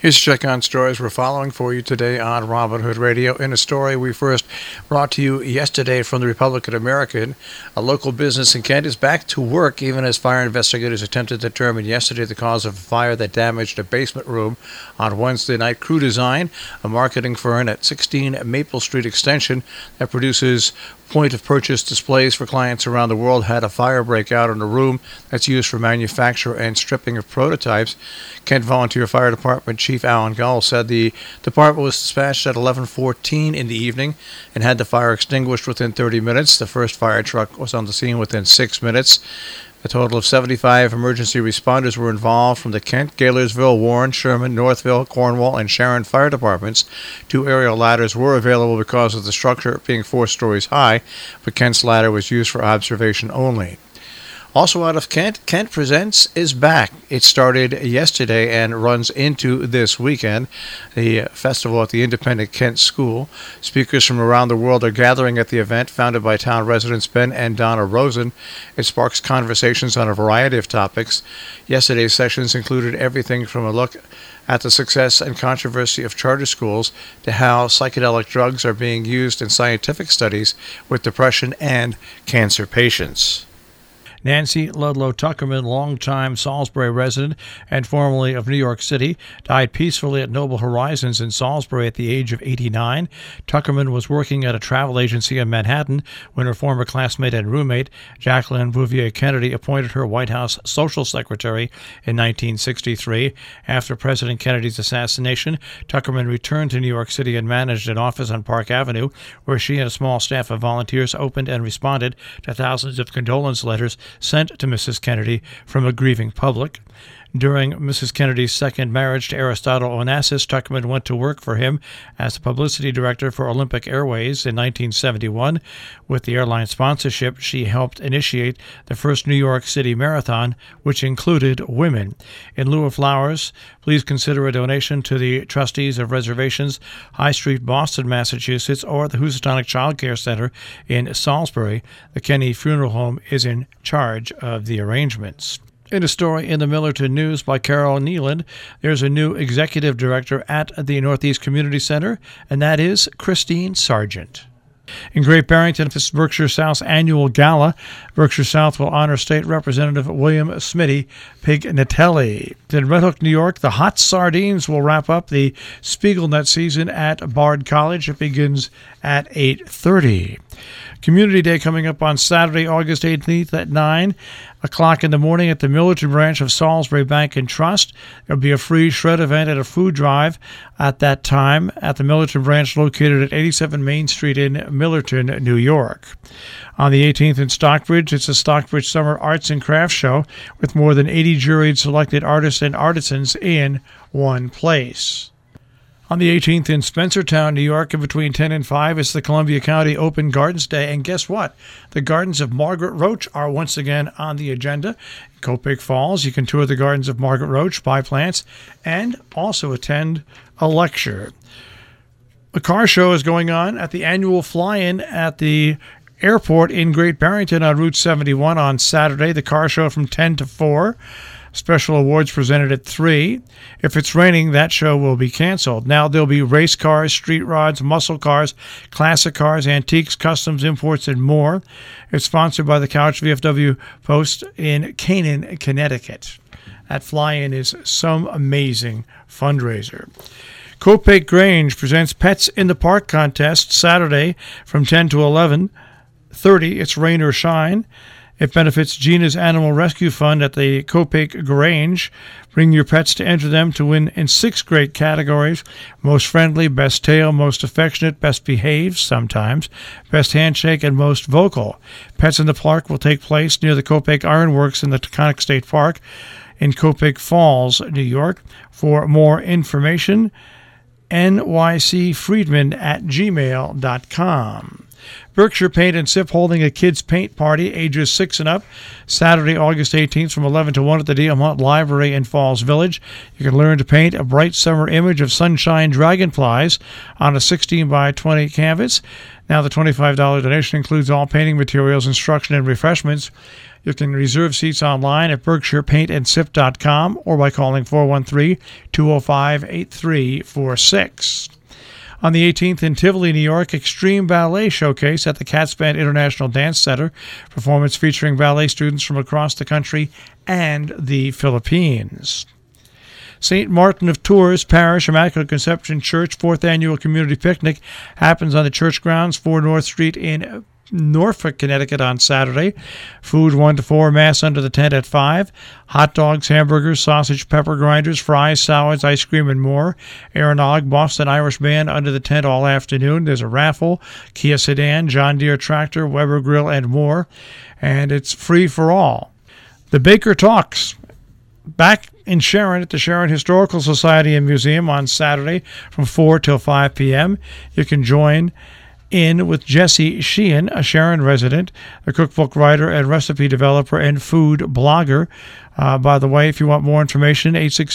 Here's a check on stories we're following for you today on Robin Hood Radio. In a story we first brought to you yesterday from the Republican American, a local business in Kent is back to work even as fire investigators attempted to determine yesterday the cause of a fire that damaged a basement room on Wednesday night. Crew Design, a marketing firm at 16 Maple Street Extension that produces point-of-purchase displays for clients around the world, had a fire break out in a room that's used for manufacture and stripping of prototypes. Kent Volunteer Fire Department Chief Alan Gull said the department was dispatched at 11:14 in the evening and had the fire extinguished within 30 minutes. The first fire truck was on the scene within 6 minutes. A total of 75 emergency responders were involved from the Kent, Gaylersville, Warren, Sherman, Northville, Cornwall, and Sharon fire departments. 2 aerial ladders were available because of the structure being 4 stories high, but Kent's ladder was used for observation only. Also out of Kent, Kent Presents is back. It started yesterday and runs into this weekend. The festival at the Independent Kent School. Speakers from around the world are gathering at the event, founded by town residents Ben and Donna Rosen. It sparks conversations on a variety of topics. Yesterday's sessions included everything from a look at the success and controversy of charter schools to how psychedelic drugs are being used in scientific studies with depression and cancer patients. Nancy Ludlow Tuckerman, longtime Salisbury resident and formerly of New York City, died peacefully at Noble Horizons in Salisbury at the age of 89. Tuckerman was working at a travel agency in Manhattan when her former classmate and roommate, Jacqueline Bouvier Kennedy, appointed her White House social secretary in 1963. After President Kennedy's assassination, Tuckerman returned to New York City and managed an office on Park Avenue, where she and a small staff of volunteers opened and responded to thousands of condolence letters sent to Mrs. Kennedy from a grieving public. During Mrs. Kennedy's second marriage to Aristotle Onassis, Tuckerman went to work for him as the publicity director for Olympic Airways in 1971. With the airline sponsorship, she helped initiate the first New York City Marathon, which included women. In lieu of flowers, please consider a donation to the Trustees of Reservations, High Street, Boston, Massachusetts, or the Housatonic Child Care Center in Salisbury. The Kennedy Funeral Home is in charge of the arrangements. In a story in the Millerton News by Carol Neeland, there's a new executive director at the Northeast Community Center, and that is Christine Sargent. In Great Barrington, this Berkshire South's annual gala, Berkshire South will honor State Representative William Smitty Pignatelli. In Red Hook, New York, the Hot Sardines will wrap up the Spiegelnet season at Bard College. It begins at 8:30. Community Day coming up on Saturday, August 18th at 9 o'clock in the morning at the Millerton branch of Salisbury Bank and Trust. There'll be a free shred event and a food drive at that time at the Millerton branch located at 87 Main Street in Millerton, New York. On the 18th in Stockbridge, it's the Stockbridge Summer Arts and Crafts Show with more than 80 juried selected artists and artisans in one place. On the 18th in Spencertown, New York, and between 10 and 5, it's the Columbia County Open Gardens Day. And guess what? The Gardens of Margaret Roach are once again on the agenda. In Copic Falls, you can tour the Gardens of Margaret Roach, buy plants, and also attend a lecture. A car show is going on at the annual fly-in at the airport in Great Barrington on Route 71 on Saturday. The car show from 10 to 4. Special awards presented at 3. If it's raining, that show will be canceled. Now there'll be race cars, street rods, muscle cars, classic cars, antiques, customs, imports, and more. It's sponsored by the Couch VFW Post in Canaan, Connecticut. That fly-in is some amazing fundraiser. Copic Grange presents Pets in the Park contest Saturday from 10 to 11:30. It's rain or shine. It benefits Gina's Animal Rescue Fund at the Copic Grange. Bring your pets to enter them to win in 6 great categories: most friendly, best tail, most affectionate, best behaved sometimes, best handshake, and most vocal. Pets in the Park will take place near the Copic Ironworks in the Taconic State Park in Copic Falls, New York. For more information, nycfriedman@gmail.com. Berkshire Paint and Sip holding a kids' paint party, ages 6 and up, Saturday, August 18th from 11 to 1 at the Diamont Library in Falls Village. You can learn to paint a bright summer image of sunshine dragonflies on a 16 by 20 canvas. Now, the $25 donation includes all painting materials, instruction, and refreshments. You can reserve seats online at BerkshirePaintAndSip.com or by calling 413-205-8346. On the 18th in Tivoli, New York, Extreme Ballet Showcase at the Cats Band International Dance Center. Performance featuring ballet students from across the country and the Philippines. St. Martin of Tours Parish Immaculate Conception Church 4th Annual Community Picnic happens on the church grounds, 4 North Street in Norfolk, Connecticut on Saturday. Food 1 to 4, Mass under the tent at 5. Hot dogs, hamburgers, sausage, pepper grinders, fries, salads, ice cream, and more. Aeronog, Boston Irish Band under the tent all afternoon. There's a raffle, Kia sedan, John Deere tractor, Weber grill, and more. And it's free for all. The Baker Talks, back in Sharon at the Sharon Historical Society and Museum on Saturday from 4 till 5 p.m. You can join in with Jesse Sheehan, a Sharon resident, a cookbook writer and recipe developer and food blogger. By the way, if you want more information,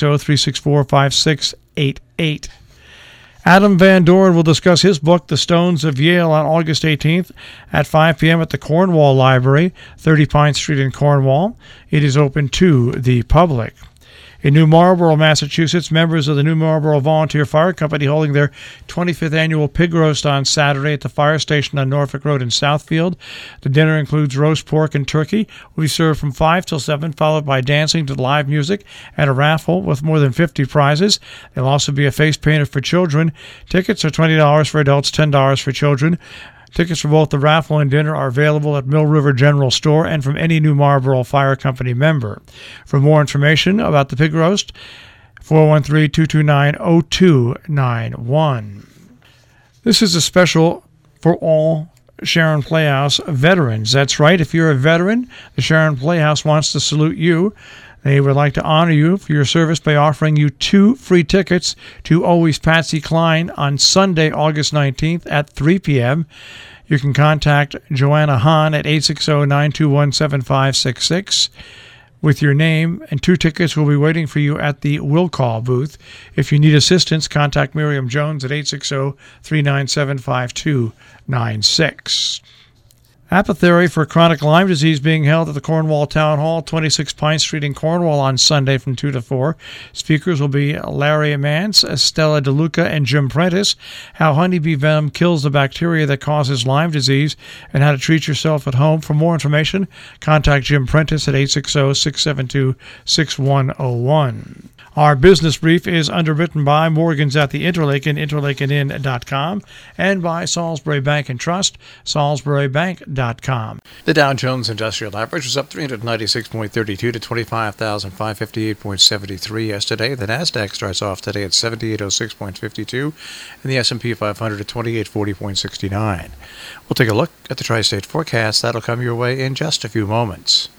860-364-5688. Adam Van Doren will discuss his book, The Stones of Yale, on August 18th at 5 p.m. at the Cornwall Library, 30 Pine Street in Cornwall. It is open to the public. In New Marlborough, Massachusetts, members of the New Marlborough Volunteer Fire Company holding their 25th annual pig roast on Saturday at the fire station on Norfolk Road in Southfield. The dinner includes roast pork and turkey. Will be served from 5 till 7, followed by dancing to live music and a raffle with more than 50 prizes. There'll also be a face painter for children. Tickets are $20 for adults, $10 for children. Tickets for both the raffle and dinner are available at Mill River General Store and from any New Marlborough Fire Company member. For more information about the pig roast, 413-229-0291. This is a special for all Sharon Playhouse veterans. That's right, if you're a veteran, the Sharon Playhouse wants to salute you. They would like to honor you for your service by offering you 2 free tickets to Always Patsy Cline on Sunday, August 19th at 3 p.m. You can contact Joanna Hahn at 860-921-7566 with your name, and 2 tickets will be waiting for you at the Will Call booth. If you need assistance, contact Miriam Jones at 860-397-5296. Apothecary for chronic Lyme disease being held at the Cornwall Town Hall, 26 Pine Street in Cornwall on Sunday from 2 to 4. Speakers will be Larry Mance, Stella DeLuca, and Jim Prentice. How honeybee venom kills the bacteria that causes Lyme disease and how to treat yourself at home. For more information, contact Jim Prentice at 860-672-6101. Our business brief is underwritten by Morgan's at the Interlaken, interlakenin.com, and by Salisbury Bank and Trust, salisburybank.com. The Dow Jones Industrial Average was up 396.32 to 25,558.73 yesterday. The Nasdaq starts off today at 7806.52, and the S&P 500 at 2840.69. We'll take a look at the tri-state forecast. That'll come your way in just a few moments.